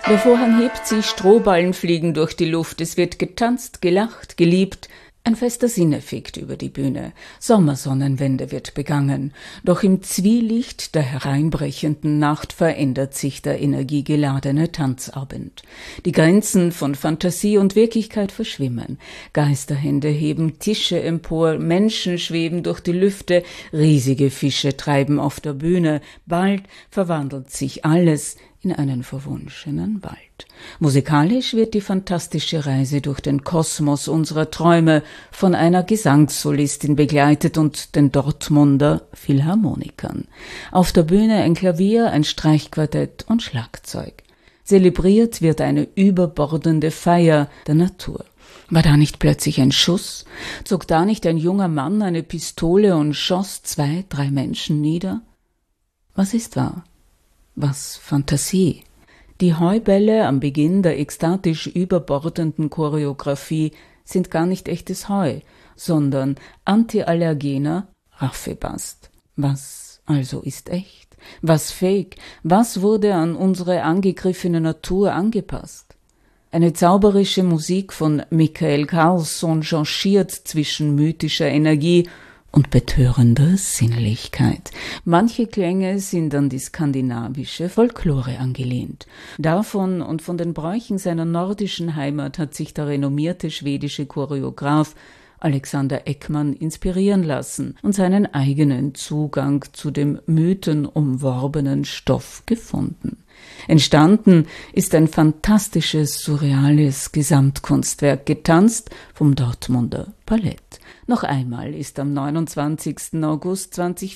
Der Vorhang hebt sich, Strohballen fliegen durch die Luft, es wird getanzt, gelacht, geliebt. Ein fester Sinne fegt über die Bühne, Sommersonnenwende wird begangen, doch im Zwielicht der hereinbrechenden Nacht verändert sich der energiegeladene Tanzabend. Die Grenzen von Fantasie und Wirklichkeit verschwimmen, Geisterhände heben Tische empor, Menschen schweben durch die Lüfte, riesige Fische treiben auf der Bühne, bald verwandelt sich alles in einen verwunschenen Wald. Musikalisch wird die fantastische Reise durch den Kosmos unserer Träume von einer Gesangssolistin begleitet und den Dortmunder Philharmonikern. Auf der Bühne ein Klavier, ein Streichquartett und Schlagzeug. Zelebriert wird eine überbordende Feier der Natur. War da nicht plötzlich ein Schuss? Zog da nicht ein junger Mann eine Pistole und schoss 2, 3 Menschen nieder? Was ist wahr? Was Fantasie? Die Heubälle am Beginn der ekstatisch überbordenden Choreografie sind gar nicht echtes Heu, sondern antiallergener Raffebast. Was also ist echt? Was fake? Was wurde an unsere angegriffene Natur angepasst? Eine zauberische Musik von Michael Carlsson changiert zwischen mythischer Energie und betörender Sinnlichkeit. Manche Klänge sind an die skandinavische Folklore angelehnt. Davon und von den Bräuchen seiner nordischen Heimat hat sich der renommierte schwedische Choreograf Alexander Ekman inspirieren lassen und seinen eigenen Zugang zu dem mythenumworbenen Stoff gefunden. Entstanden ist ein fantastisches, surreales Gesamtkunstwerk, getanzt vom Dortmunder Ballett. Noch einmal ist am 29. August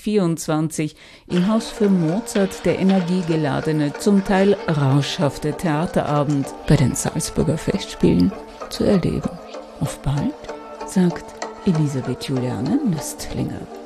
2024 im Haus für Mozart der energiegeladene, zum Teil rauschhafte Theaterabend bei den Salzburger Festspielen zu erleben. Auf bald, sagt Elisabeth Juliane Nüstlinger.